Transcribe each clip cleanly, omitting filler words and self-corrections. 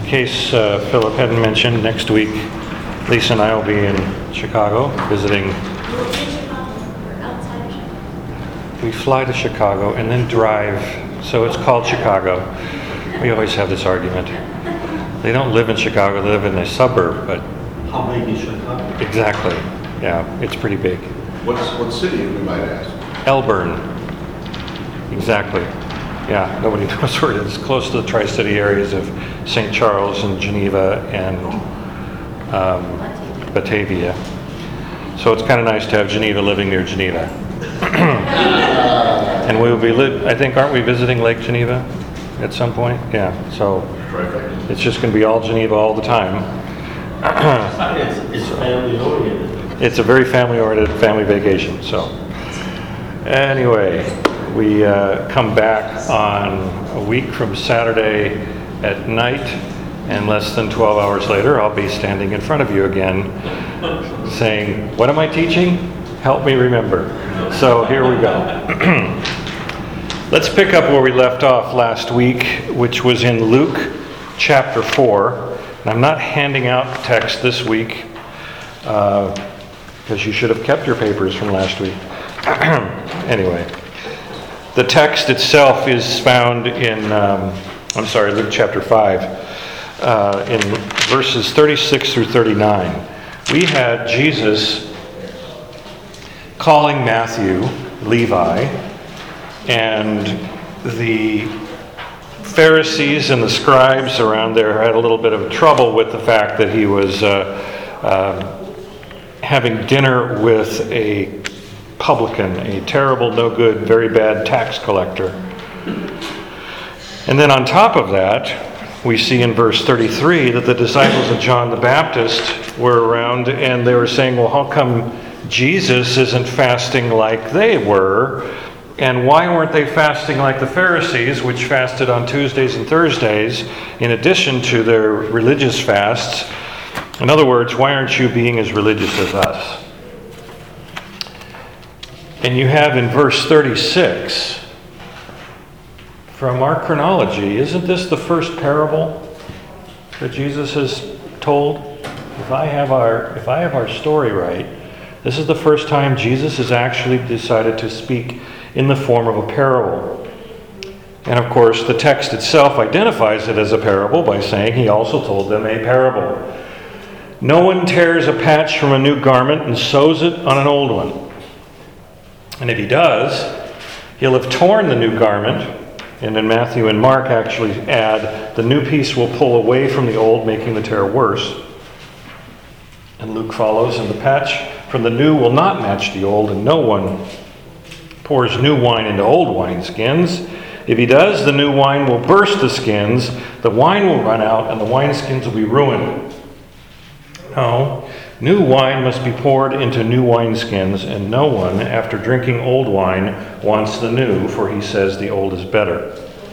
case Philip hadn't mentioned, next week Lisa and I will be in Chicago visiting. We fly to Chicago and then drive, so it's called Chicago. We always have this argument. They don't live in Chicago, they live in a suburb, but... How big is Chicago? Exactly, yeah, it's pretty big. What city, we might ask? Elburn. Exactly. Yeah, nobody knows where it is. Close to the Tri-City areas of St. Charles and Geneva and Batavia. So it's kind of nice to have Geneva living near Geneva. And we will be, I think, aren't we visiting Lake Geneva at some point? Yeah, so it's just going to be all Geneva all the time. It's family-oriented. It's a very family-oriented family vacation. So anyway, we come back on a week from Saturday at night, and less than 12 hours later, I'll be standing in front of you again saying, what am I teaching? Help me remember. So here we go. Let's pick up where we left off last week, which was in Luke chapter 4. And I'm not handing out text this week because you should have kept your papers from last week. Anyway, the text itself is found in, Luke chapter 5, in verses 36 through 39. We had Jesus calling Matthew, Levi, and the Pharisees and the scribes around there had a little bit of trouble with the fact that he was having dinner with a publican, a terrible, no good, very bad tax collector. And then on top of that, we see in verse 33 that the disciples of John the Baptist were around and they were saying, well, how come Jesus isn't fasting like they were? And why weren't they fasting like the Pharisees, which fasted on Tuesdays and Thursdays, in addition to their religious fasts? In other words, why aren't you being as religious as us? And you have in verse 36, from our chronology, isn't this the first parable that Jesus has told? If I have our story right, this is the first time Jesus has actually decided to speak in the form of a parable. And of course, the text itself identifies it as a parable by saying he also told them a parable. No one tears a patch from a new garment and sews it on an old one. And if he does, he'll have torn the new garment. And then Matthew and Mark actually add, the new piece will pull away from the old, making the tear worse. And Luke follows, and the patch from the new will not match the old, and no one pours new wine into old wineskins. If he does, the new wine will burst the skins, the wine will run out, and the wineskins will be ruined. No, new wine must be poured into new wineskins, and no one, after drinking old wine, wants the new, for he says the old is better.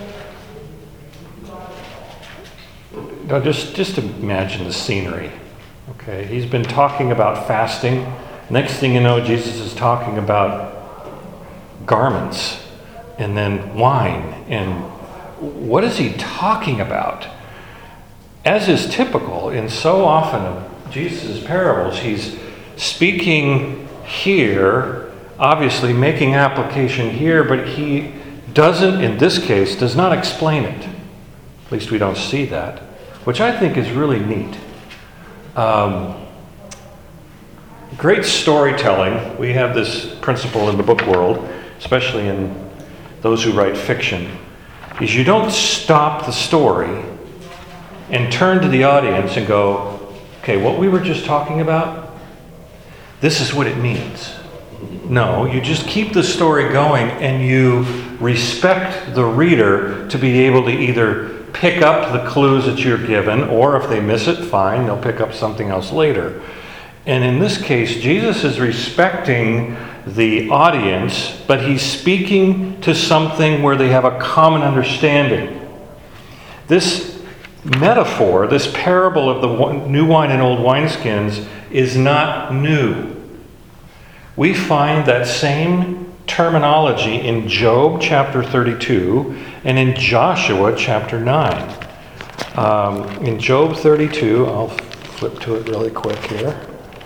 Now just imagine the scenery. Okay, he's been talking about fasting. Next thing you know, Jesus is talking about garments and then wine. And what is he talking about? As is typical in so often of Jesus' parables, he's speaking here, obviously making application here, but he doesn't, in this case, does not explain it. At least we don't see that, which I think is really neat. Great storytelling. We have this principle in the book world, especially in those who write fiction, is you don't stop the story and turn to the audience and go, okay, what we were just talking about, this is what it means. No, you just keep the story going and you respect the reader to be able to either pick up the clues that you're given, or if they miss it, fine, they'll pick up something else later. And in this case, Jesus is respecting the audience, but he's speaking to something where they have a common understanding. This metaphor, this parable of the new wine and old wineskins, is not new. We find that same terminology in Job chapter 32 and in Joshua chapter 9. In Job 32, I'll flip to it really quick here.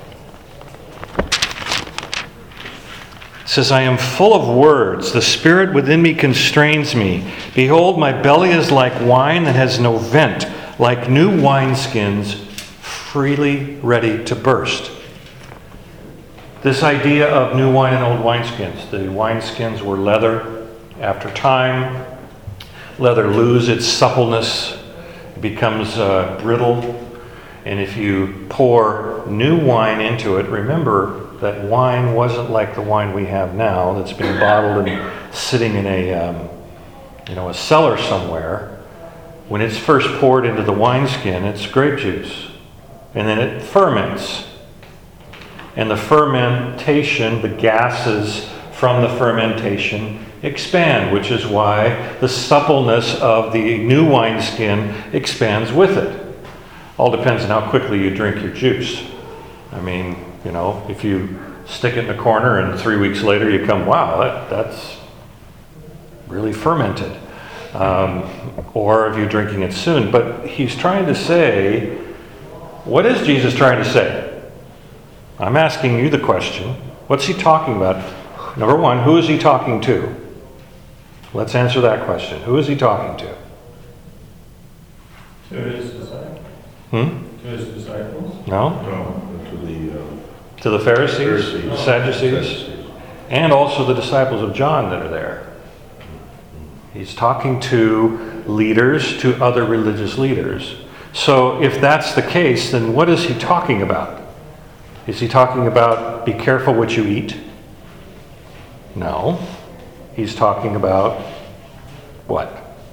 It says, I am full of words. The spirit within me constrains me. Behold, my belly is like wine that has no vent, like new wineskins freely ready to burst. This idea of new wine and old wineskins. The wineskins were leather. After time, leather loses its suppleness, it becomes brittle. And if you pour new wine into it, remember that wine wasn't like the wine we have now that's been bottled and sitting in a cellar somewhere. When it's first poured into the wineskin, it's grape juice. And then it ferments. And the fermentation, the gases from the fermentation expand, which is why the suppleness of the new wineskin expands with it. All depends on how quickly you drink your juice. I mean, if you stick it in the corner and 3 weeks later you come, wow, that's really fermented. Or if you're drinking it soon. But he's trying to say, what is Jesus trying to say? I'm asking you the question. What's he talking about? Number one, who is he talking to? Let's answer that question. Who is he talking to? To his disciples? To his disciples? No? No, To the Pharisees, Pharisees. Sadducees, and also the disciples of John that are there. He's talking to leaders, to other religious leaders. So if that's the case, then what is he talking about? Is he talking about be careful what you eat? No. He's talking about what?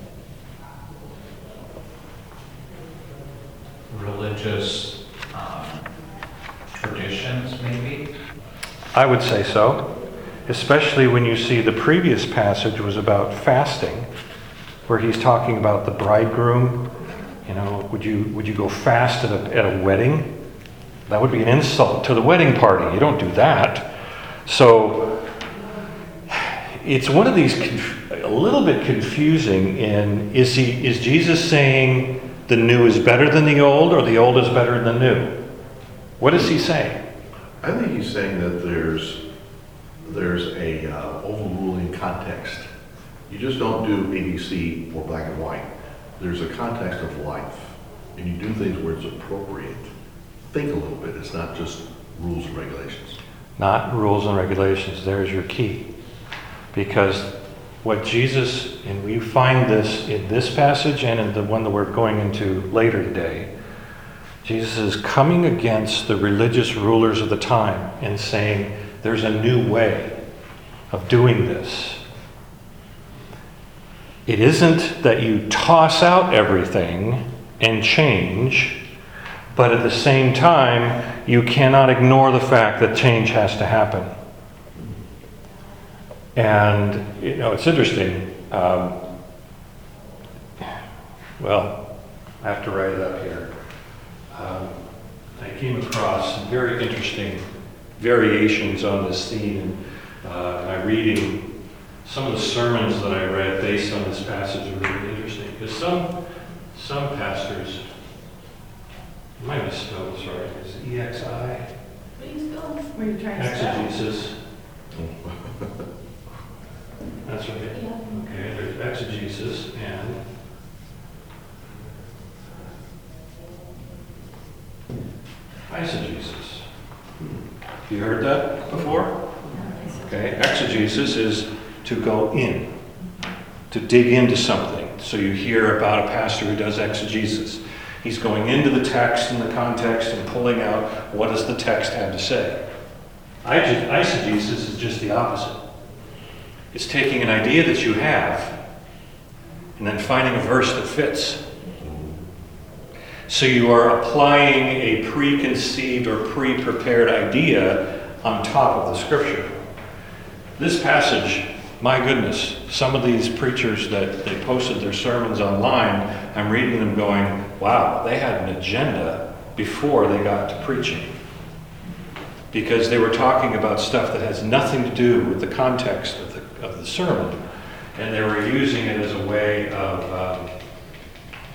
Religious traditions, maybe? I would say so. Especially when you see the previous passage was about fasting, where he's talking about the bridegroom. Would you go fast at a wedding? That would be an insult to the wedding party. You don't do that. So it's one of these a little bit confusing. Is Jesus saying the new is better than the old, or the old is better than the new? What is he saying? I think he's saying that there's a overruling context. You just don't do ABC or black and white. There's a context of life, and you do things where it's appropriate. Think a little bit. It's not just rules and regulations. Not rules and regulations. There's your key. Because what Jesus, and we find this in this passage and in the one that we're going into later today, Jesus is coming against the religious rulers of the time and saying there's a new way of doing this. It isn't that you toss out everything and change, but at the same time, you cannot ignore the fact that change has to happen. And, it's interesting. Well, I have to write it up here. I came across some very interesting variations on this theme. And my reading, some of the sermons that I read based on this passage are really interesting. Because some pastors, I might have spelled this right. Is it EXI? Were you trying to spell? Exegesis. That's right. Okay, there's exegesis and eisegesis. You heard that before? Okay, exegesis is to go in, to dig into something. So you hear about a pastor who does exegesis. He's going into the text and the context and pulling out what does the text have to say. Eisegesis is just the opposite. It's taking an idea that you have and then finding a verse that fits. So you are applying a preconceived or pre-prepared idea on top of the scripture. This passage, my goodness, some of these preachers that they posted their sermons online, I'm reading them going, wow, they had an agenda before they got to preaching. Because they were talking about stuff that has nothing to do with the context of the sermon. And they were using it as a way of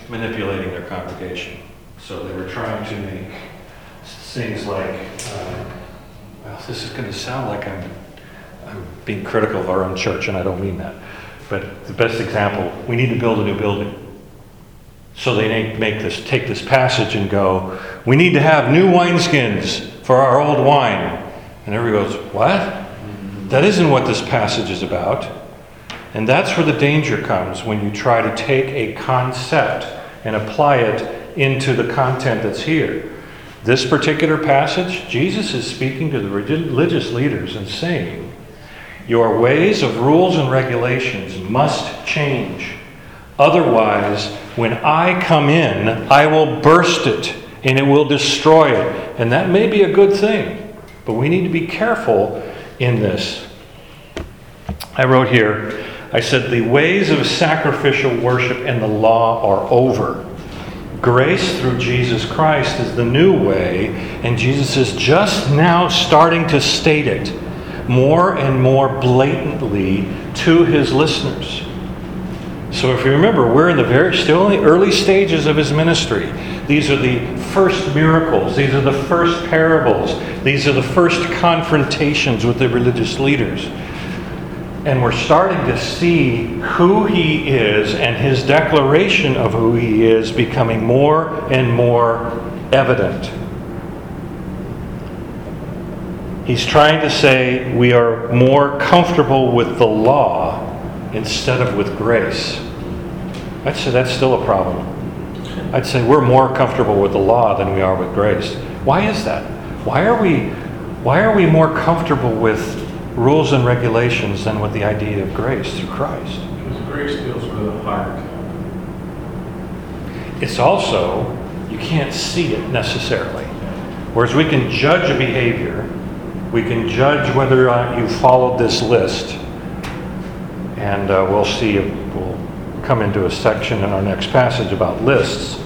manipulating their congregation. So they were trying to make things like, well, this is going to sound like I'm being critical of our own church, and I don't mean that. But the best example, we need to build a new building. So they take this passage and go, we need to have new wineskins for our old wine. And everybody goes, what? That isn't what this passage is about. And that's where the danger comes, when you try to take a concept and apply it into the content that's here. This particular passage, Jesus is speaking to the religious leaders and saying, your ways of rules and regulations must change. Otherwise, when I come in, I will burst it and it will destroy it. And that may be a good thing, but we need to be careful in this. I wrote here, I said, the ways of sacrificial worship and the law are over. Grace through Jesus Christ is the new way, and Jesus is just now starting to state it more and more blatantly to his listeners. So if you remember, we're in still in the early stages of his ministry. These are the first miracles. These are the first parables. These are the first confrontations with the religious leaders. And we're starting to see who he is and his declaration of who he is becoming more and more evident. He's trying to say we are more comfortable with the law instead of with grace. I'd say that's still a problem. I'd say we're more comfortable with the law than we are with grace. Why is that? Why are we more comfortable with rules and regulations than with the idea of grace through Christ? Because grace deals with the heart. It's also, you can't see it necessarily. Whereas we can judge a behavior, we can judge whether or not you followed this list. And we'll come into a section in our next passage about lists.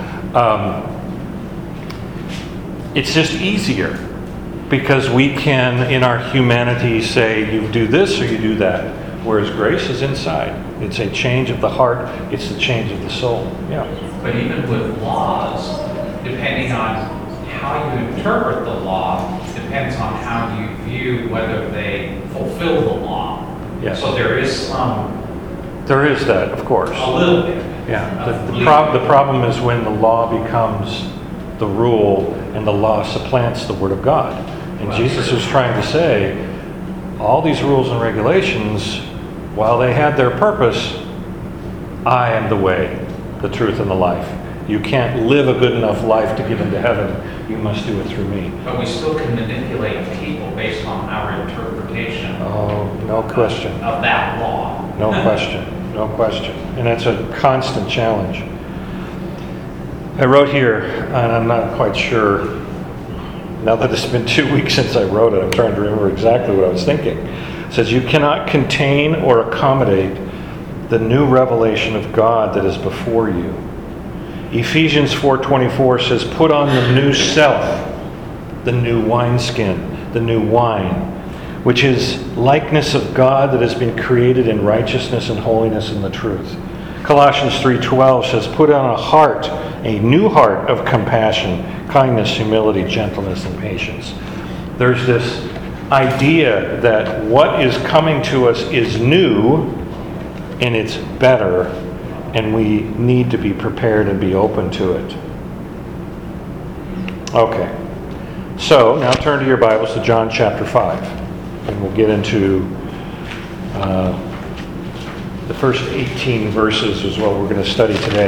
It's just easier because we can, in our humanity, say you do this or you do that. Whereas grace is inside. It's a change of the heart. It's the change of the soul. Yeah. But even with laws, depending on how you interpret the law, depends on how you view whether they fulfill the law. Yes. So there is some, There is that, of course. a little bit. Yeah. The problem is when the law becomes the rule and the law supplants the Word of God. And Jesus was trying to say, all these rules and regulations, while they had their purpose, I am the way, the truth, and the life. You can't live a good enough life to get into heaven. You must do it through me. But we still can manipulate people based on our interpretation Oh, no question. of that law. No question. No question. And that's a constant challenge. I wrote here, and I'm not quite sure, now that it's been 2 weeks since I wrote it, I'm trying to remember exactly what I was thinking. It says, you cannot contain or accommodate the new revelation of God that is before you. Ephesians 4:24 says, put on the new self, the new wineskin, the new wine, which is likeness of God that has been created in righteousness and holiness in the truth. Colossians 3:12 says, put on a new heart of compassion, kindness, humility, gentleness, and patience. There's this idea that what is coming to us is new and it's better, and we need to be prepared and be open to it. Okay. So, now turn to your Bibles to John chapter 5. And we'll get into the first 18 verses is what we're going to study today.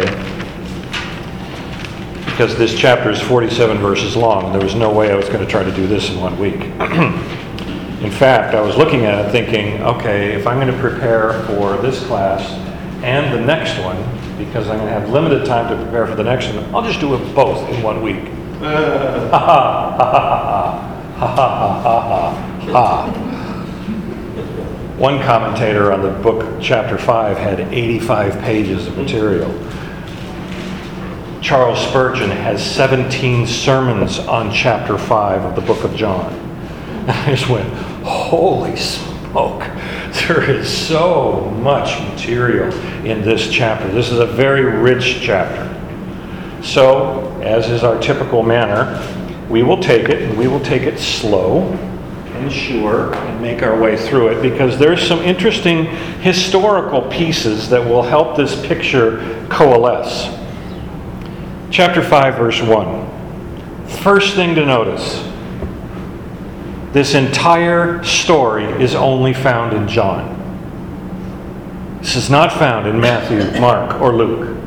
Because this chapter is 47 verses long. There was no way I was going to try to do this in 1 week. In fact, I was looking at it thinking, okay, if I'm going to prepare for this class and the next one, because I'm going to have limited time to prepare for the next one, I'll just do it both in 1 week. Ha ha ha ha ha ha ha ha ha. One commentator on the book, chapter 5, had 85 pages of material. Charles Spurgeon has 17 sermons on chapter 5 of the book of John. I just went, holy smoke. There is so much material in this chapter. This is a very rich chapter. So, as is our typical manner, we will take it, and we will take it slow and sure, and make our way through it, because there's some interesting historical pieces that will help this picture coalesce. Chapter 5, verse 1. First thing to notice, this entire story is only found in John. This is not found in Matthew, Mark, or Luke.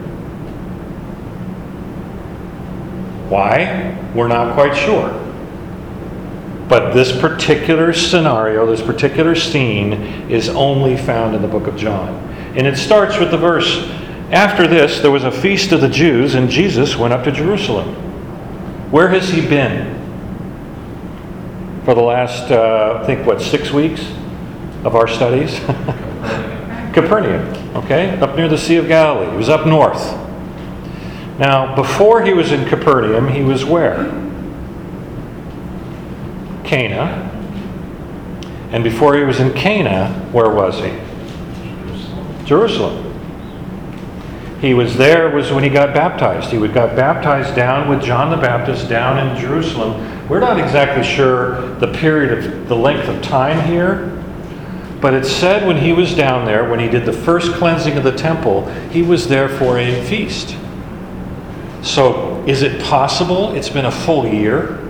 Why? We're not quite sure. But this particular scenario, this particular scene, is only found in the book of John. And it starts with the verse, "After this, there was a feast of the Jews, and Jesus went up to Jerusalem." Where has he been for the last, 6 weeks of our studies? Capernaum, okay? Up near the Sea of Galilee. He was up north. Now, before he was in Capernaum, he was where? Cana. And before he was in Cana, where was he? Jerusalem. He was there was when he got baptized. He got baptized down with John the Baptist down in Jerusalem. We're not exactly sure the the length of time here, but it said when he was down there, when he did the first cleansing of the temple, he was there for a feast. So, is it possible it's been a full year?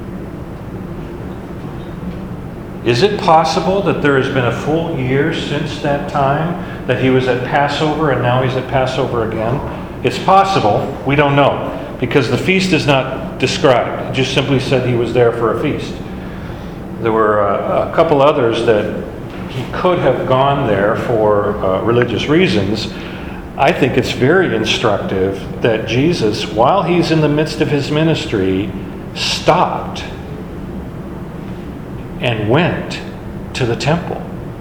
Is it possible that there has been a full year since that time, that he was at Passover and now he's at Passover again? It's possible. We don't know, because the feast is not described. It just simply said he was there for a feast. There were a couple others that he could have gone there for religious reasons. I think it's very instructive that Jesus, while he's in the midst of his ministry, stopped and went to the temple.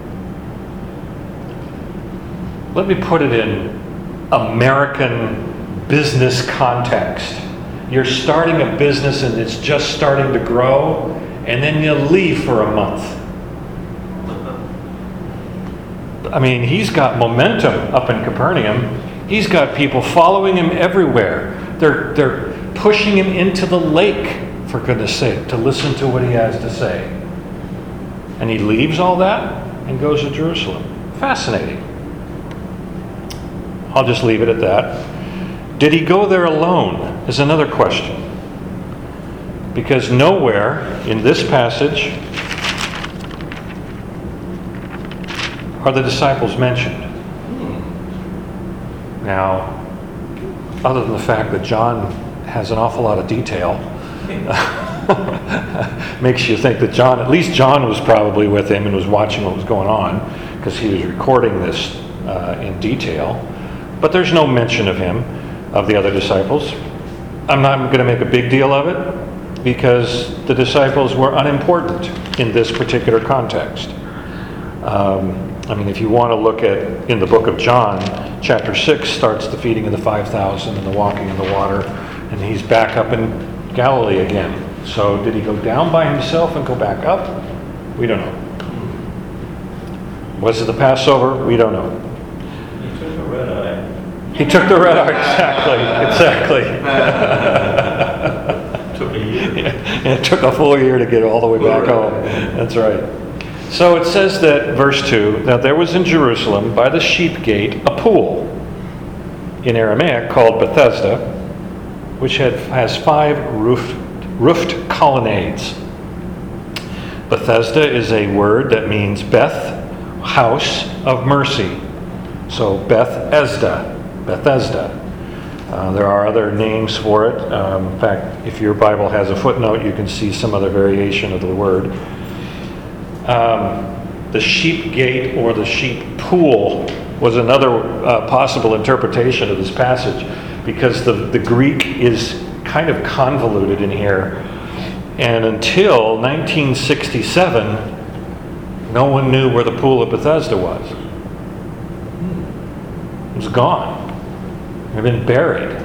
Let me put it in American business context. You're starting a business and it's just starting to grow, and then you leave for a month. I mean, he's got momentum up in Capernaum. He's got people following him everywhere. They're pushing him into the lake, for goodness sake, to listen to what he has to say. And he leaves all that and goes to Jerusalem. Fascinating. I'll just leave it at that. Did he go there alone is another question. Because nowhere in this passage are the disciples mentioned. Now, other than the fact that John has an awful lot of detail, makes you think that at least John was probably with him and was watching what was going on, because he was recording this in detail. But there's no mention of him, of the other disciples. I'm not going to make a big deal of it, because the disciples were unimportant in this particular context. If you want to look at, in the book of John, chapter 6 starts the feeding of the 5,000 and the walking in the water, and he's back up in Galilee again. So did he go down by himself and go back up? We don't know. Was it the Passover? We don't know. He took a red eye. He took the red eye, exactly. Took a year. Yeah, it took a full year to get all the way back home. That's right. So it says that, verse 2, now there was in Jerusalem by the sheep gate a pool, in Aramaic called Bethesda, which has 5 roofed colonnades. Bethesda is a word that means Beth, house of mercy. So Bethesda. There are other names for it. In fact, if your Bible has a footnote, you can see some other variation of the word. The sheep gate or the sheep pool was another possible interpretation of this passage, because the Greek is kind of convoluted in here. And until 1967, no one knew where the pool of Bethesda was. It was gone. It had been buried.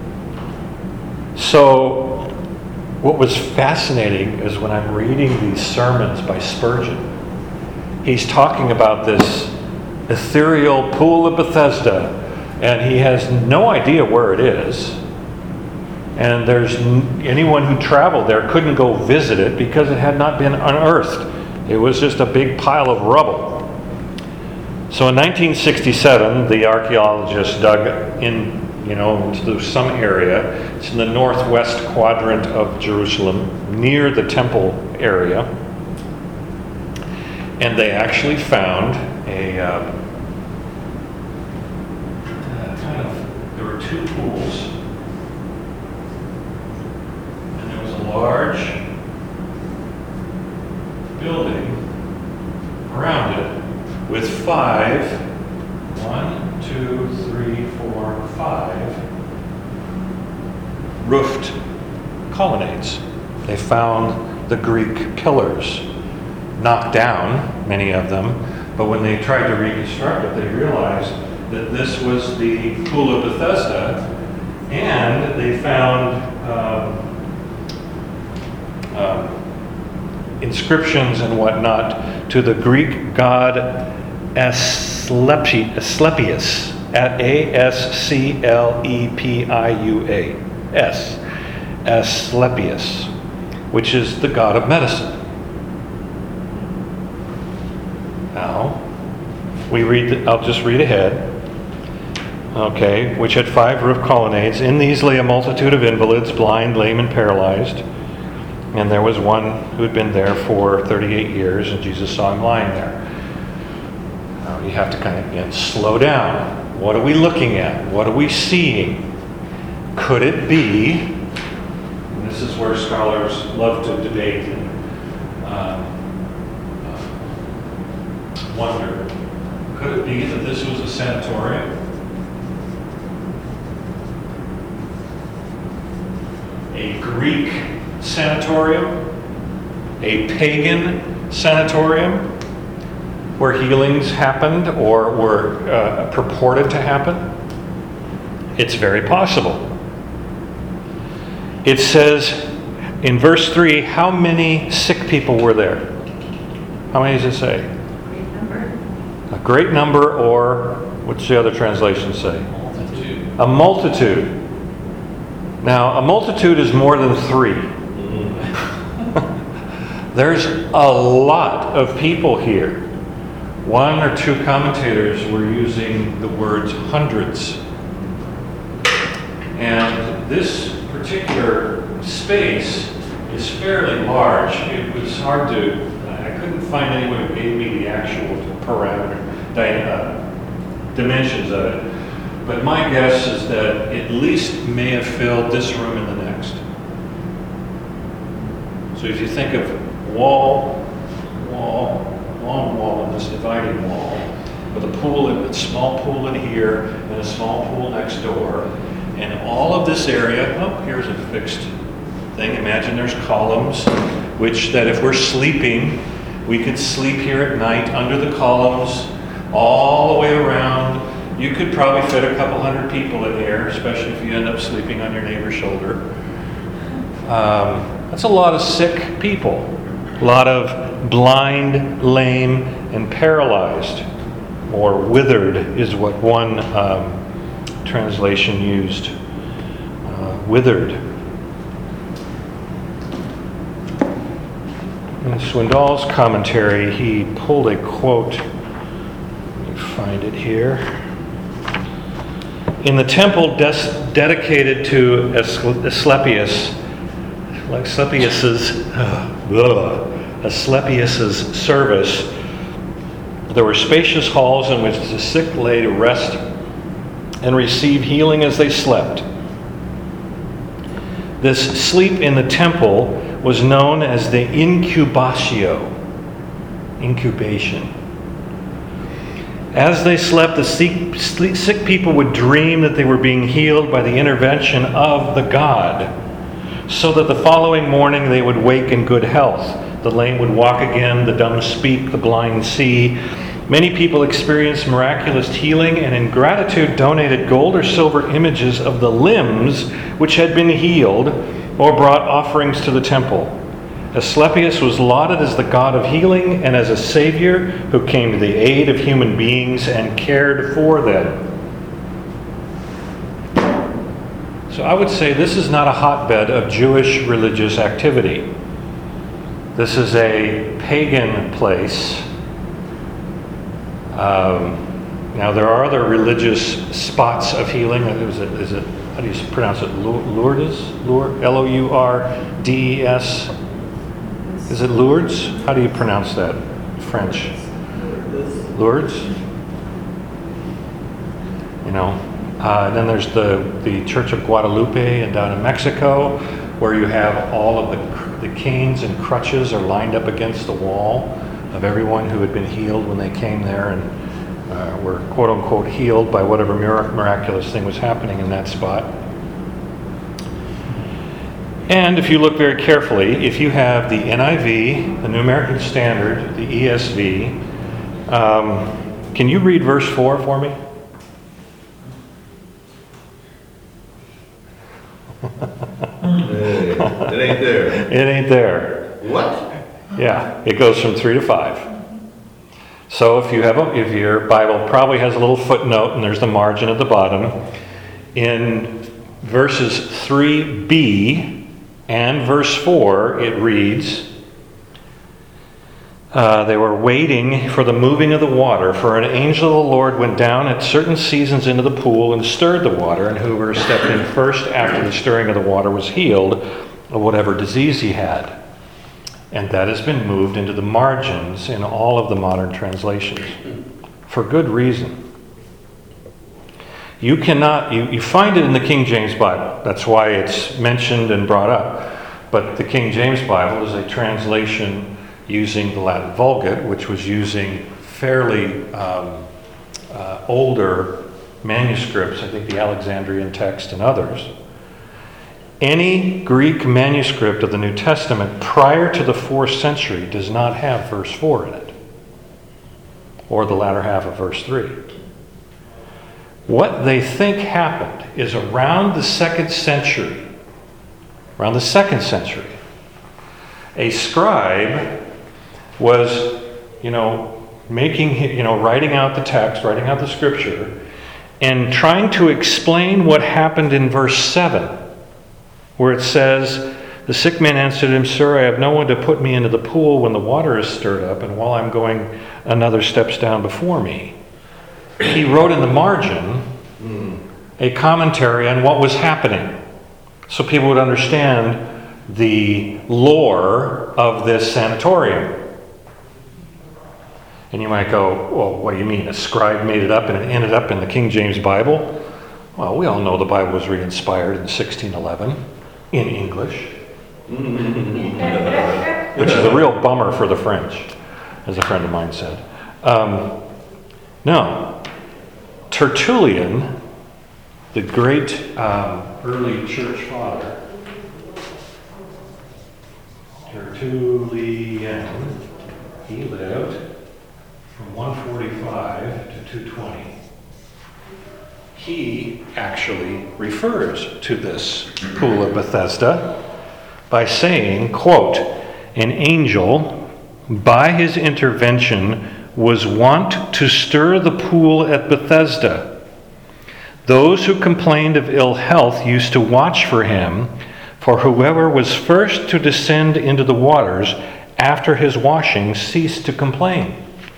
So what was fascinating is when I'm reading these sermons by Spurgeon, he's talking about this ethereal pool of Bethesda, and he has no idea where it is. And anyone who traveled there couldn't go visit it because it had not been unearthed. It was just a big pile of rubble. So in 1967, the archaeologists dug into some area. It's in the northwest quadrant of Jerusalem, near the temple area. And they actually found there were two pools. And there was a large building around it with 5 roofed colonnades. They found the Greek pillars knocked down, many of them, but when they tried to reconstruct it, they realized that this was the Pool of Bethesda, and they found inscriptions and whatnot to the Greek god Asclepius, at Asclepius, Asclepius, which is the god of medicine. Now, I'll just read ahead. Okay, which had 5 roof colonnades. In these lay a multitude of invalids, blind, lame, and paralyzed. And there was one who had been there for 38 years, and Jesus saw him lying there. Now, you have to kind of slow down. What are we looking at? What are we seeing? Could it be, and this is where scholars love to debate and wonder, could it be that this was a sanatorium? A Greek sanatorium? A pagan sanatorium? Where healings happened or were purported to happen? It's very possible. It says in verse 3, how many sick people were there? How many does it say? Great number. A great number, or what's the other translation say? Multitude. A multitude. Now, a multitude is more than 3. There's a lot of people here. 1 or 2 commentators were using the words hundreds. And this particular space is fairly large. It was hard to, I couldn't find anyone who gave me the actual dimensions of it. But my guess is that at least may have filled this room and the next. So if you think of long wall and this dividing wall, with a pool, a small pool in here, and a small pool next door, and all of this area, here's a fixed thing. Imagine there's columns, which that if we're sleeping, we could sleep here at night under the columns, all the way around. You could probably fit a couple hundred people in here, especially if you end up sleeping on your neighbor's shoulder. That's a lot of sick people. A lot of blind, lame, and paralyzed, or withered is what one translation used. Withered. In Swindoll's commentary, he pulled a quote. Let me find it here. In the temple dedicated to Asclepius's service, there were spacious halls in which the sick lay to rest and receive healing as they slept. This sleep in the temple was known as the incubation. As they slept, the sick people would dream that they were being healed by the intervention of the god, so that the following morning they would wake in good health. The lame would walk again, the dumb speak, the blind see. Many people experienced miraculous healing and in gratitude donated gold or silver images of the limbs which had been healed or brought offerings to the temple. Asclepius was lauded as the god of healing and as a savior who came to the aid of human beings and cared for them. So I would say this is not a hotbed of Jewish religious activity. This is a pagan place. Now there are other religious spots of healing. Is it how do you pronounce it? Lourdes? Lourdes? Is it Lourdes? How do you pronounce that? French. Lourdes? And then there's the Church of Guadalupe and down in Mexico, where you have all of the canes and crutches are lined up against the wall of everyone who had been healed when they came there and were quote unquote healed by whatever miraculous thing was happening in that spot. And if you look very carefully, if you have the NIV, the New American Standard, the ESV, can you read verse 4 for me? Hey, it ain't there. It ain't there. What? Yeah, it goes from 3 to 5. So if your Bible probably has a little footnote and there's the margin at the bottom, in verses 3b and verse 4, it reads, they were waiting for the moving of the water, for an angel of the Lord went down at certain seasons into the pool and stirred the water, and whoever stepped in first after the stirring of the water was healed of whatever disease he had. And that has been moved into the margins in all of the modern translations, for good reason. You find it in the King James Bible. That's why it's mentioned and brought up. But the King James Bible is a translation using the Latin Vulgate, which was using fairly older manuscripts, I think the Alexandrian text and others. Any Greek manuscript of the New Testament prior to the 4th century does not have verse 4 in it, or the latter half of verse 3. What they think happened is around the 2nd century, a scribe was, writing out the text, writing out the scripture, and trying to explain what happened in verse 7, where it says, the sick man answered him, Sir, I have no one to put me into the pool when the water is stirred up, and while I'm going, another steps down before me. He wrote in the margin a commentary on what was happening, so people would understand the lore of this sanatorium. And you might go, well, what do you mean? A scribe made it up and it ended up in the King James Bible? Well, we all know the Bible was re-inspired in 1611 in English, which is a real bummer for the French, as a friend of mine said. No. Tertullian, the great early church father, Tertullian, he lived from 145 to 220. He actually refers to this pool of Bethesda by saying, quote, an angel, by his intervention, was wont to stir the pool at Bethesda. Those who complained of ill health used to watch for him, for whoever was first to descend into the waters after his washing ceased to complain.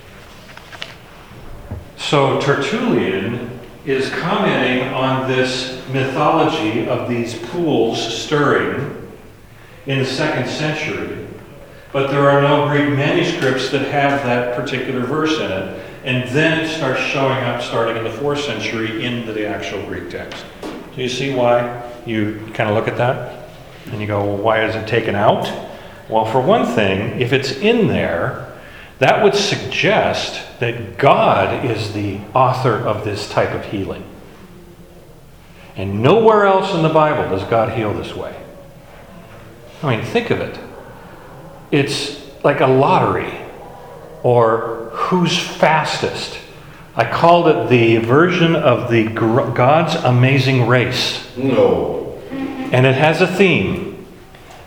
So Tertullian is commenting on this mythology of these pools stirring in the 2nd century, but there are no Greek manuscripts that have that particular verse in it, and then it starts showing up starting in the 4th century in the actual Greek text. Do you see why you kind of look at that and you go, well, why is it taken out? Well, for one thing, if it's in there, that would suggest that God is the author of this type of healing. And nowhere else in the Bible does God heal this way. I mean, think of it. It's like a lottery, or who's fastest. I called it the version of the God's Amazing Race. No. And it has a theme.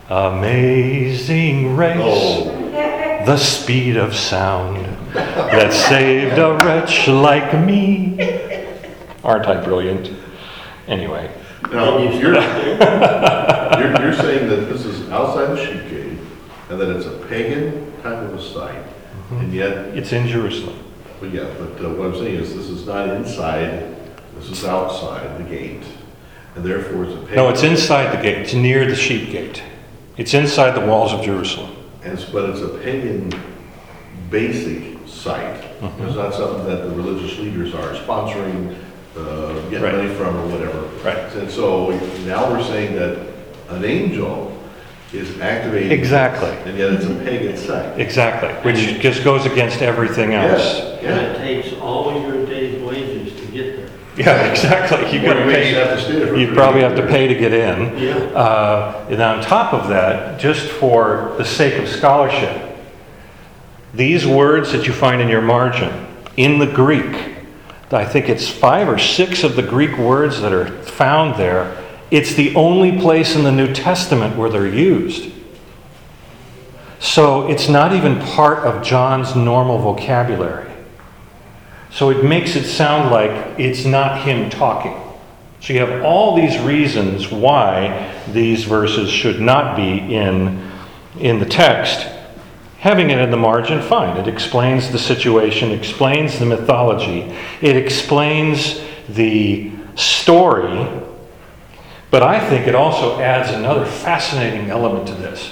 Amazing race, Oh, the speed of sound that saved a wretch like me. Aren't I brilliant? Anyway, now, you're saying that this is outside the sheep gate, and that it's a pagan kind of a site, and yet, it's in Jerusalem. but yeah, but what I'm saying is this is not inside, this is outside the gate, and therefore it's a pagan. No, it's inside the gate. It's near the sheep gate. It's inside the walls of Jerusalem. But it's a pagan basic site. It's not something that the religious leaders are sponsoring, getting Right. money from or whatever. Right. And so now we're saying that an angel is activated. Exactly. And yet it's a pagan site. Exactly. Which just goes against everything else. Yes, And yeah. it takes all your day's wages to get there. Yeah, exactly. You gotta Well, you have to pay. stay there for You 3 probably have to years. pay to get in. Yeah. And on top of that, just for the sake of scholarship, these words that you find in your margin, in the Greek, I think it's 5 or 6 of the Greek words that are found there, it's the only place in the New Testament where they're used. So it's not even part of John's normal vocabulary. So it makes it sound like it's not him talking. So you have all these reasons why these verses should not be in the text. Having it in the margin, fine. It explains the situation, explains the mythology, it explains the story, but I think it also adds another fascinating element to this.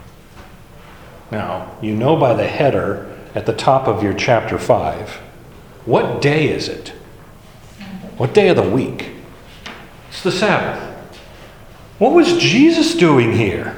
Now, you know by the header at the top of your chapter 5, what day is it? What day of the week? It's the Sabbath. What was Jesus doing here?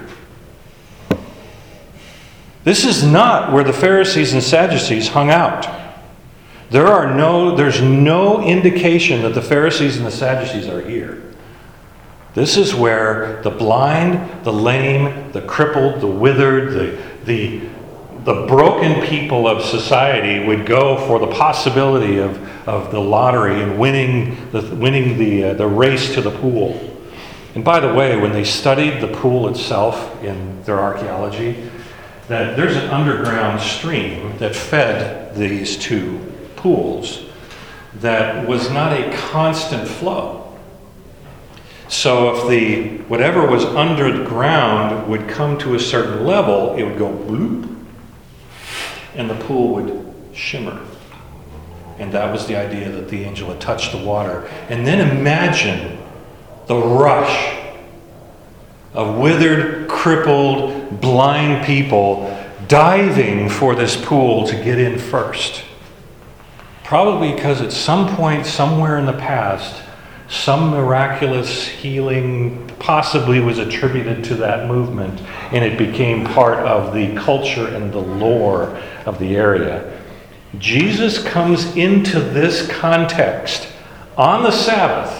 This is not where the Pharisees and Sadducees hung out. There's no indication that the Pharisees and the Sadducees are here. This is where the blind, the lame, the crippled, the withered, the broken people of society would go for the possibility of the lottery and winning the race to the pool. And by the way, when they studied the pool itself in their archaeology, that there's an underground stream that fed these two pools that was not a constant flow. So if whatever was under the ground would come to a certain level, it would go bloop, and the pool would shimmer. And that was the idea that the angel had touched the water. And then imagine the rush of withered, crippled, blind people diving for this pool to get in first. Probably because at some point, somewhere in the past, some miraculous healing possibly was attributed to that movement, and it became part of the culture and the lore of the area. Jesus comes into this context on the Sabbath.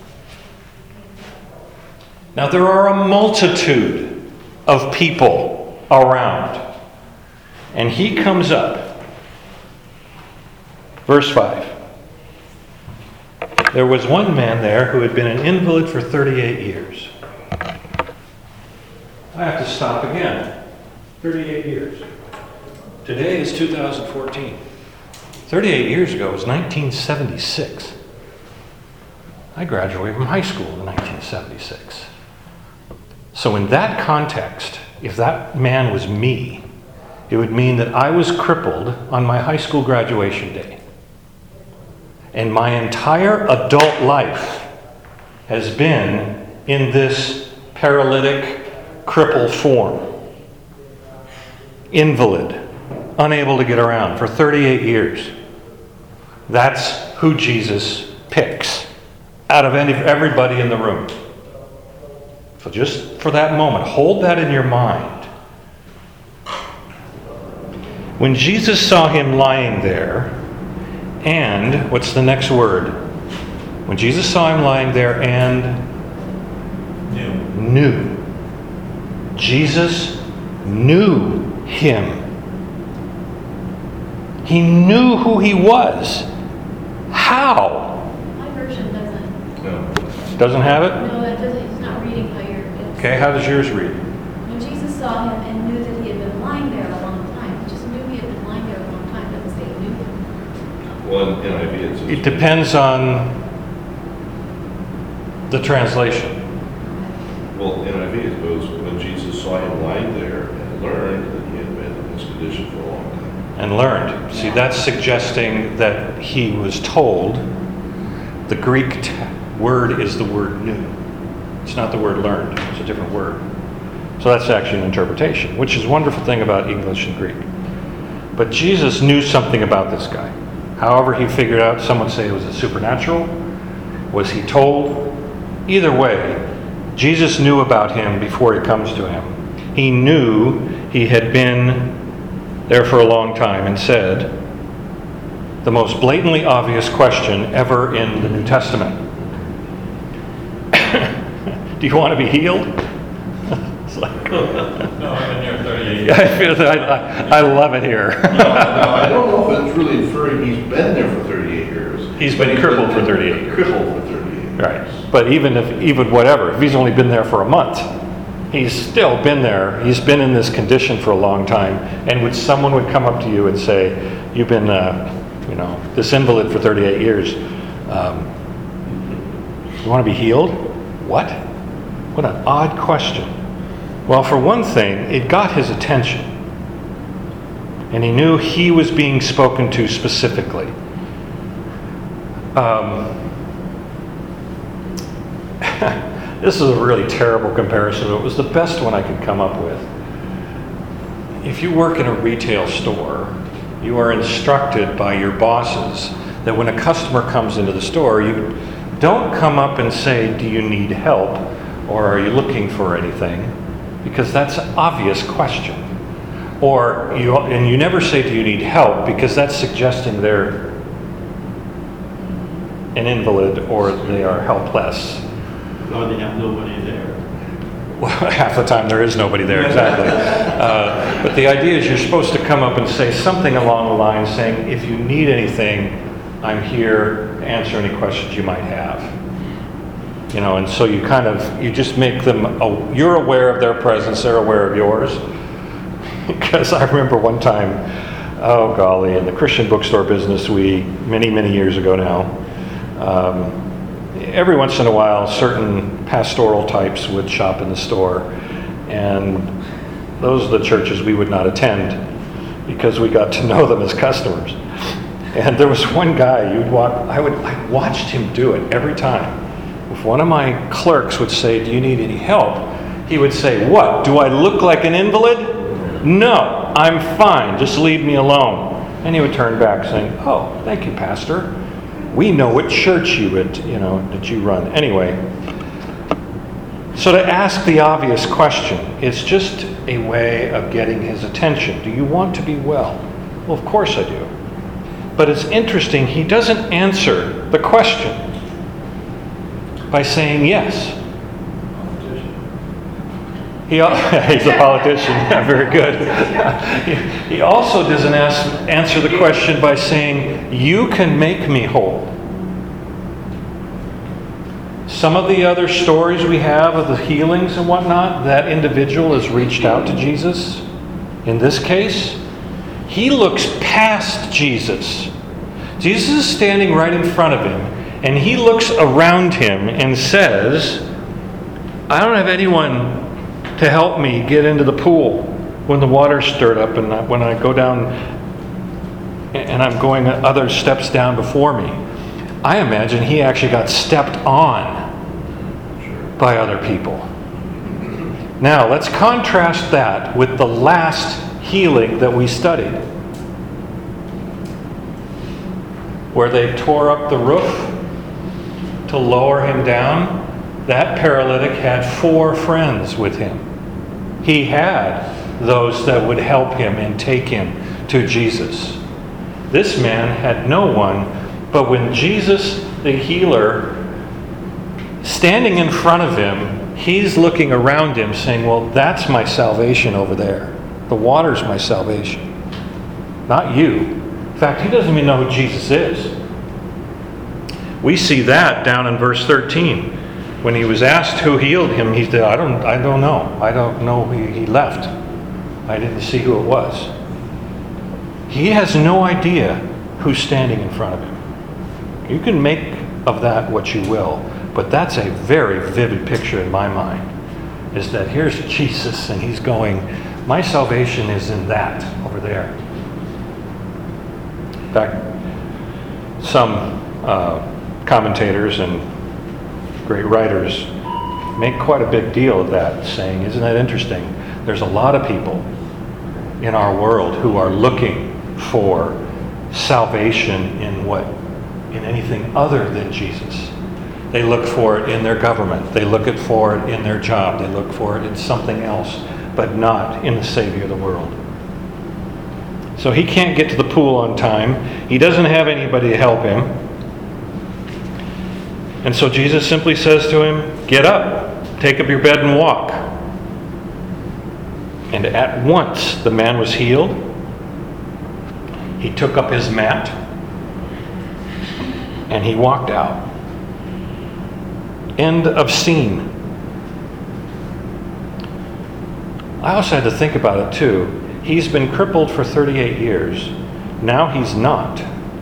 Now, there are a multitude of people around, and he comes up. Verse 5. There was one man there who had been an invalid for 38 years. I have to stop again. 38 years. Today is 2014. 38 years ago was 1976. I graduated from high school in 1976. So in that context, if that man was me, it would mean that I was crippled on my high school graduation day. And my entire adult life has been in this paralytic, cripple form. Invalid, unable to get around for 38 years. That's who Jesus picks out of everybody in the room. So just for that moment, hold that in your mind. When Jesus saw him lying there, and, what's the next word? When Jesus saw him lying there and knew. Jesus knew him. He knew who he was. How? My version doesn't. No. Doesn't have it? No, that doesn't. It's not reading how you're. Okay, how does yours read? When Jesus saw him and knew that he had been lying there a long time. He just knew he had been lying there a long time. Doesn't say he knew him. Well, in NIV it says. It depends on the translation. Well, NIV it goes, when Jesus saw him lying there and learned that he had been in this condition for a long time. And learned. See, that's suggesting that he was told. The Greek word is the word knew. It's not the word learned. It's a different word. So that's actually an interpretation, which is a wonderful thing about English and Greek. But Jesus knew something about this guy. However he figured out, some would say it was a supernatural. Was he told? Either way, Jesus knew about him before he comes to him. He knew he had been there for a long time and said the most blatantly obvious question ever in the New Testament. Do you want to be healed? It's like, No, I've been here 38 years. I feel that I love it here. Now, I don't know if it's really inferring he's been there for 38 years. He's been crippled for 38 years. Crippled for 38 years. Right. But even whatever, if he's only been there for a month, he's still been there. He's been in this condition for a long time. And someone would come up to you and say, you've been, this invalid for 38 years. You want to be healed? What? What an odd question. Well, for one thing, it got his attention. And he knew he was being spoken to specifically. This is a really terrible comparison, but it was the best one I could come up with. If you work in a retail store, you are instructed by your bosses that when a customer comes into the store, you don't come up and say, do you need help? Or are you looking for anything? Because that's an obvious question. And you never say, do you need help? Because that's suggesting they're an invalid or they are helpless. Or they have nobody there. Well, half the time there is nobody there, exactly. But the idea is you're supposed to come up and say something along the line saying, if you need anything, I'm here to answer any questions you might have. And so you just make them, you're aware of their presence, they're aware of yours. Because I remember one time, oh golly, in the Christian bookstore business, many, many years ago now, every once in a while, certain pastoral types would shop in the store, and those are the churches we would not attend because we got to know them as customers. And there was one guy I watched him do it every time. If one of my clerks would say, "Do you need any help?" he would say, "What? Do I look like an invalid? No, I'm fine. Just leave me alone." And he would turn back saying, "Oh, thank you, Pastor. We know what church that you run." Anyway, so to ask the obvious question, it's just a way of getting his attention. Do you want to be well? Well, of course I do. But it's interesting, he doesn't answer the question by saying yes. He's a politician. Yeah, very good. He also doesn't answer the question by saying, you can make me whole. Some of the other stories we have of the healings and whatnot, that individual has reached out to Jesus. In this case, he looks past Jesus. Jesus is standing right in front of him, and he looks around him and says, I don't have anyone to help me get into the pool when the water's stirred up and when I go down and I'm going other steps down before me. I imagine he actually got stepped on by other people. Now, let's contrast that with the last healing that we studied, where they tore up the roof to lower him down. That paralytic had 4 friends with him. He had those that would help him and take him to Jesus. This man had no one, but when Jesus, the healer, standing in front of him, he's looking around him saying, well, that's my salvation over there. The water's my salvation, not you. In fact, he doesn't even know who Jesus is. We see that down in verse 13. When he was asked who healed him, he said, I don't know. I don't know. He left. I didn't see who it was. He has no idea who's standing in front of him. You can make of that what you will, but that's a very vivid picture in my mind, is that here's Jesus and he's going, my salvation is in that over there. In fact, some commentators and great writers make quite a big deal of that, saying, isn't that interesting? There's a lot of people in our world who are looking for salvation in anything other than Jesus. They look for it in their government. They look for it in their job. They look for it in something else, but not in the Savior of the world. So he can't get to the pool on time. He doesn't have anybody to help him. And so Jesus simply says to him, get up, take up your bed and walk. And at once the man was healed. He took up his mat and he walked out. End of scene. I also had to think about it too. He's been crippled for 38 years. Now he's not.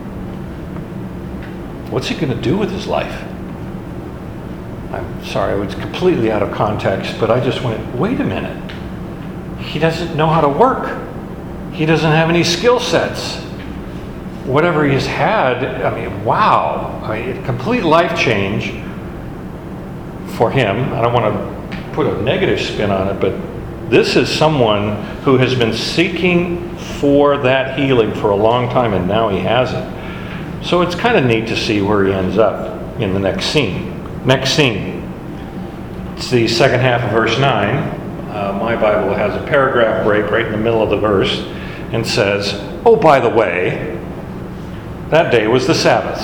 What's he going to do with his life? I'm sorry, it was completely out of context, but I just went, wait a minute. He doesn't know how to work. He doesn't have any skill sets. Whatever he's had, I mean, wow. Complete life change for him. I don't want to put a negative spin on it, but this is someone who has been seeking for that healing for a long time, and now he has it. So it's kind of neat to see where he ends up in the next scene. Next scene. It's the second half of verse 9. My Bible has a paragraph break right in the middle of the verse and says, oh, by the way, that day was the Sabbath.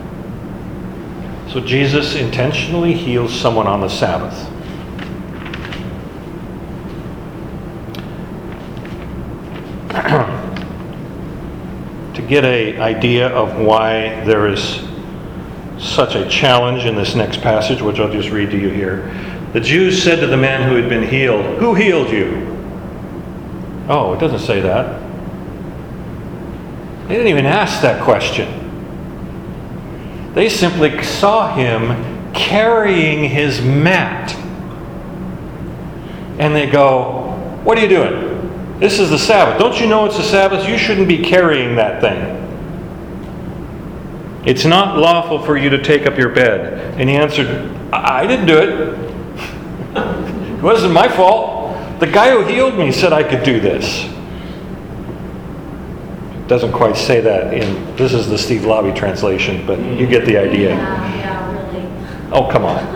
So Jesus intentionally heals someone on the Sabbath. To get an idea of why there is such a challenge in this next passage, which I'll just read to you here. The Jews said to the man who had been healed, who healed you? Oh, it doesn't say that. They didn't even ask that question. They simply saw him carrying his mat. And they go, what are you doing? This is the Sabbath. Don't you know it's the Sabbath? You shouldn't be carrying that thing. It's not lawful for you to take up your bed. And he answered, I didn't do it. It wasn't my fault. The guy who healed me said I could do this. It doesn't quite say that this is the Steve Lobby translation, but you get the idea. Yeah, really. Oh, come on.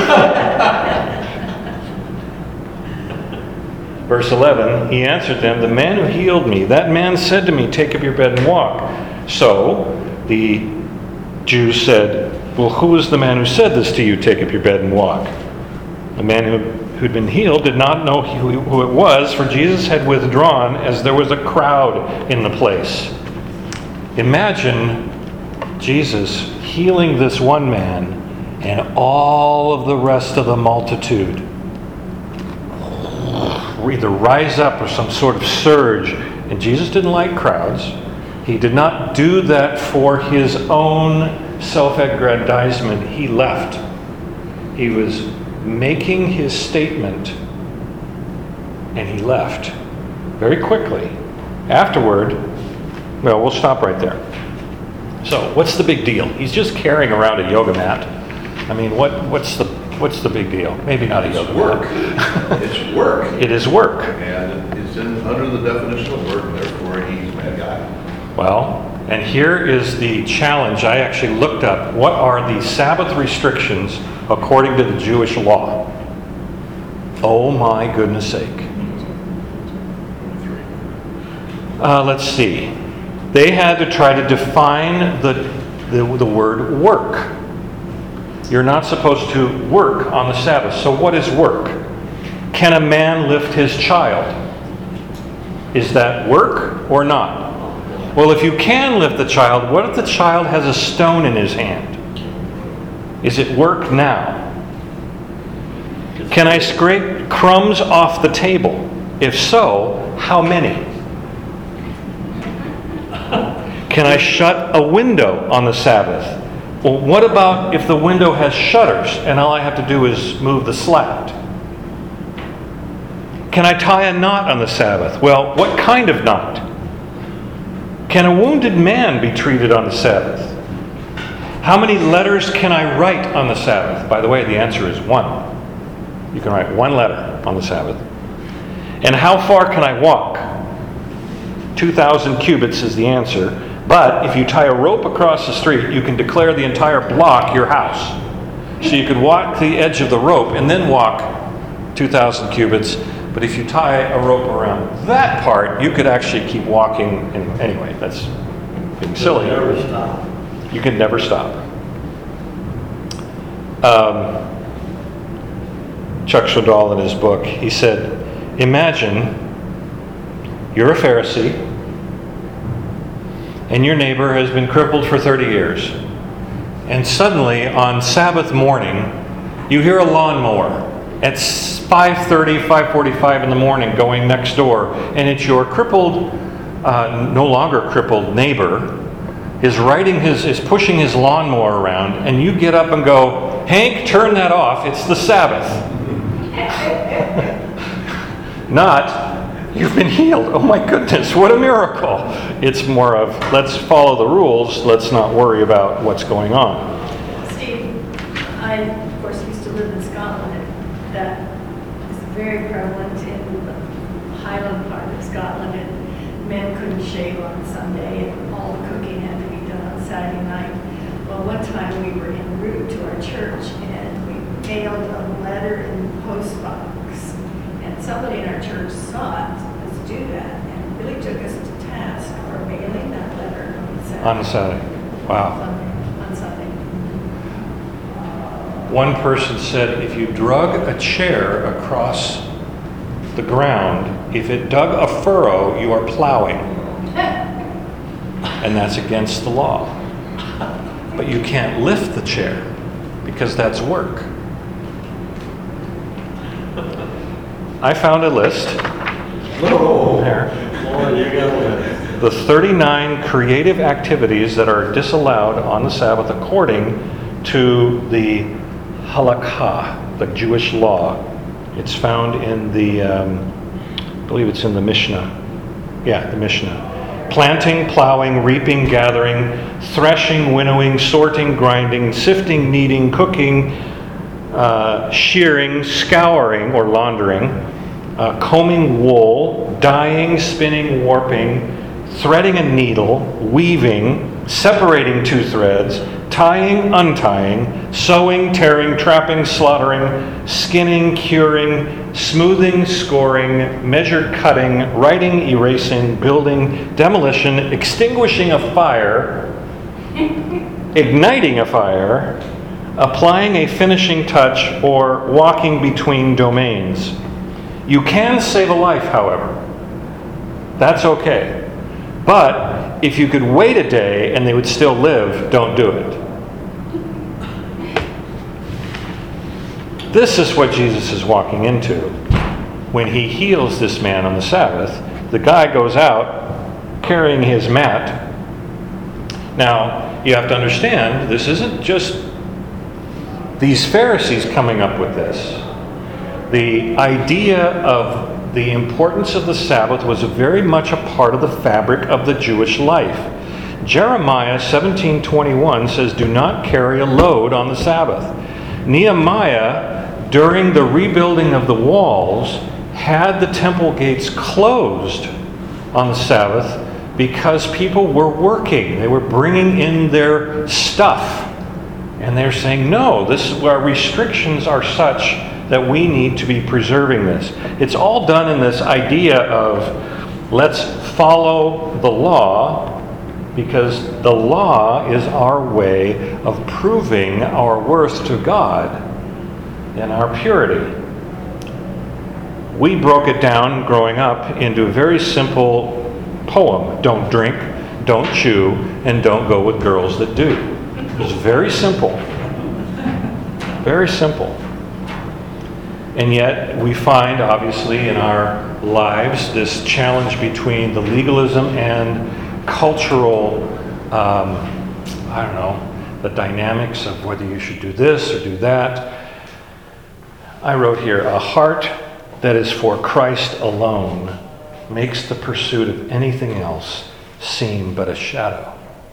Verse 11, he answered them, the man who healed me, that man said to me, take up your bed and walk. So the Jews said, well, who is the man who said this to you, take up your bed and walk? The man who'd been healed did not know who it was, for Jesus had withdrawn as there was a crowd in the place. Imagine Jesus healing this one man and all of the rest of the multitude either rise up or some sort of surge. And Jesus didn't like crowds. He did not do that for his own self-aggrandizement. He left. He was making his statement, and he left very quickly. Afterward, well, we'll stop right there. So, what's the big deal? He's just carrying around a yoga mat. I mean, what's the big deal? Maybe not a yoga mat. It's work. It is work. And it's under the definition of work, therefore he's a bad guy. Well, and here is the challenge. I actually looked up what are the Sabbath restrictions according to the Jewish law. Oh my goodness sake. Let's see. They had to try to define the word work. You're not supposed to work on the Sabbath. So what is work? Can a man lift his child? Is that work or not? Well, if you can lift the child, what if the child has a stone in his hand? Is it work now? Can I scrape crumbs off the table? If so, how many? Can I shut a window on the Sabbath? Well, what about if the window has shutters and all I have to do is move the slat? Can I tie a knot on the Sabbath? Well, what kind of knot? Can a wounded man be treated on the Sabbath? How many letters can I write on the Sabbath? By the way, the answer is 1. You can write 1 letter on the Sabbath. And how far can I walk? 2,000 cubits is the answer. But if you tie a rope across the street, you can declare the entire block your house. So you could walk the edge of the rope and then walk 2,000 cubits. But if you tie a rope around that part, you could actually keep walking. And anyway, that's being silly. Never stop. You can never stop. Chuck Swindoll in his book, he said, imagine you're a Pharisee and your neighbor has been crippled for 30 years. And suddenly on Sabbath morning, you hear a lawnmower at 5:30, 5:45 in the morning going next door, and it's your crippled, no longer crippled neighbor is pushing his lawnmower around, and you get up and go, Hank, turn that off, it's the Sabbath. Not, you've been healed. Oh my goodness, what a miracle. It's more of, let's follow the rules, let's not worry about what's going on. Steve, I, of course, used to live in Scotland, and that is very prevalent in the Highland part of Scotland, and men couldn't shave on Sunday, and all the cooking had to be done on Saturday night. Well, one time we were en route to our church, and we mailed a letter in the post box. And somebody in our church saw us do that, and really took us to task for mailing that letter On Saturday. Wow. On Sunday. One person said if you drug a chair across the ground, if it dug a furrow, you are plowing. And that's against the law. But you can't lift the chair because that's work. I found a list. No. There. Lord, you got one. The 39 creative activities that are disallowed on the Sabbath according to the halakha, the Jewish law. It's found in the, I believe it's in the Mishnah. Yeah, the Mishnah. Planting, plowing, reaping, gathering, threshing, winnowing, sorting, grinding, sifting, kneading, cooking, shearing, scouring or laundering, combing wool, dyeing, spinning, warping, threading a needle, weaving, separating 2 threads, tying, untying, sewing, tearing, trapping, slaughtering, skinning, curing, smoothing, scoring, measured cutting, writing, erasing, building, demolition, extinguishing a fire, igniting a fire, applying a finishing touch, or walking between domains. You can save a life, however. That's okay. But if you could wait a day and they would still live, don't do it. This is what Jesus is walking into when he heals this man on the Sabbath. The guy goes out carrying his mat. Now, you have to understand, this isn't just these Pharisees coming up with this. The idea of the importance of the Sabbath was very much a part of the fabric of the Jewish life. Jeremiah 17:21 says, "Do not carry a load on the Sabbath." Nehemiah, during the rebuilding of the walls, had the temple gates closed on the Sabbath because people were working. They were bringing in their stuff. And they're saying, no, our restrictions are such that we need to be preserving this. It's all done in this idea of let's follow the law, because the law is our way of proving our worth to God and our purity. We broke it down growing up into a very simple poem. Don't drink, don't chew, and don't go with girls that do. It's very simple. Very simple. And yet we find, obviously, in our lives, this challenge between the legalism and cultural, the dynamics of whether you should do this or do that. I wrote here, a heart that is for Christ alone makes the pursuit of anything else seem but a shadow.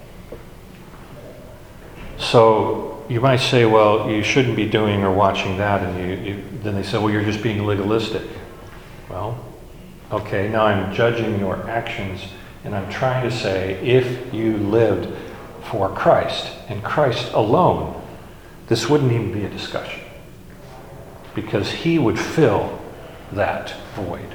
So you might say, well, you shouldn't be doing or watching that, and then they say, well, you're just being legalistic. Well, okay, now I'm judging your actions, and I'm trying to say, if you lived for Christ and Christ alone, this wouldn't even be a discussion, because he would fill that void.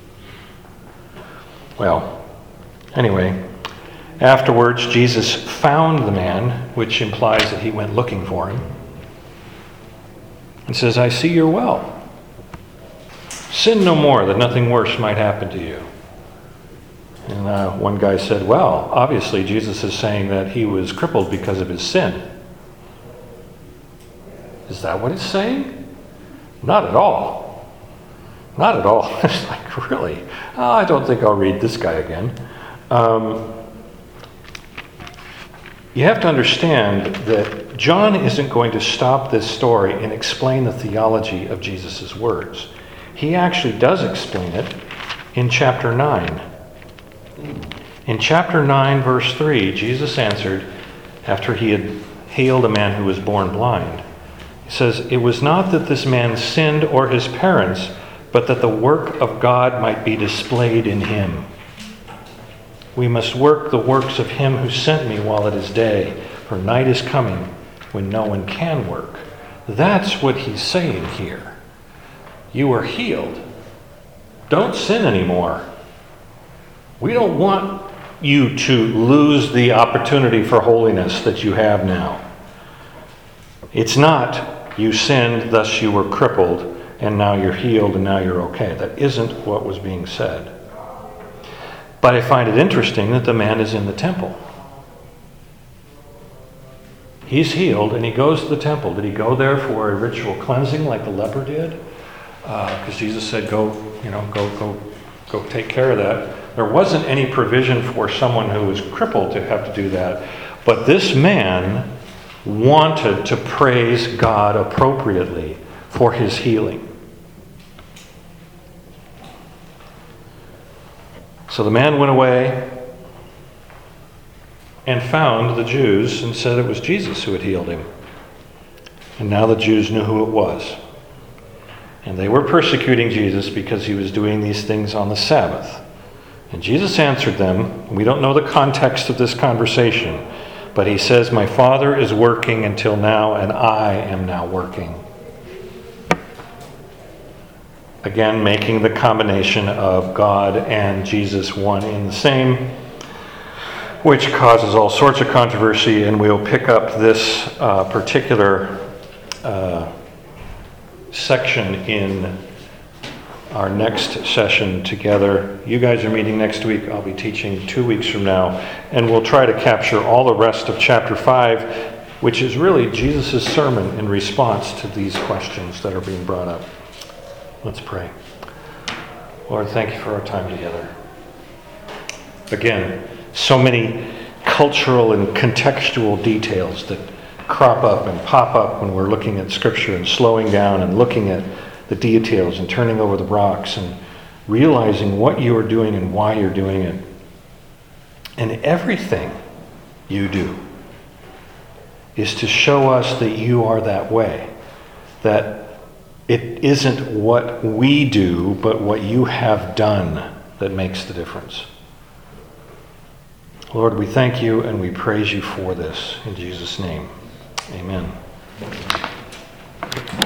Well, anyway, afterwards, Jesus found the man, which implies that he went looking for him, and says, I see you're well. Sin no more, that nothing worse might happen to you. And one guy said, well, obviously Jesus is saying that he was crippled because of his sin. Is that what it's saying? Not at all. Not at all. It's like, really? Oh, I don't think I'll read this guy again. You have to understand that John isn't going to stop this story and explain the theology of Jesus' words. He actually does explain it in chapter 9. In chapter 9, verse 3, Jesus answered, after he had healed a man who was born blind, he says, it was not that this man sinned or his parents, but that the work of God might be displayed in him. We must work the works of him who sent me while it is day, for night is coming when no one can work. That's what he's saying here. You are healed. Don't sin anymore. We don't want you to lose the opportunity for holiness that you have now. It's not you sinned, thus you were crippled, and now you're healed and now you're okay. That isn't what was being said. But I find it interesting that the man is in the temple. He's healed and he goes to the temple. Did he go there for a ritual cleansing like the leper did? Because Jesus said, go take care of that. There wasn't any provision for someone who was crippled to have to do that. But this man wanted to praise God appropriately for his healing. So the man went away and found the Jews and said it was Jesus who had healed him. And now the Jews knew who it was. And they were persecuting Jesus because he was doing these things on the Sabbath. And Jesus answered them. We don't know the context of this conversation, but he says, my Father is working until now, and I am now working. Again, making the combination of God and Jesus one in the same, which causes all sorts of controversy, and we'll pick up this particular section in our next session together. You guys are meeting next week. I'll be teaching 2 weeks from now, and we'll try to capture all the rest of chapter 5, which is really Jesus' sermon in response to these questions that are being brought up. Let's pray. Lord, thank you for our time together. Again, so many cultural and contextual details that crop up and pop up when we're looking at Scripture and slowing down and looking at the details and turning over the rocks and realizing what you are doing and why you're doing it. And everything you do is to show us that you are that way, that it isn't what we do, but what you have done that makes the difference. Lord, we thank you and we praise you for this. In Jesus' name, amen.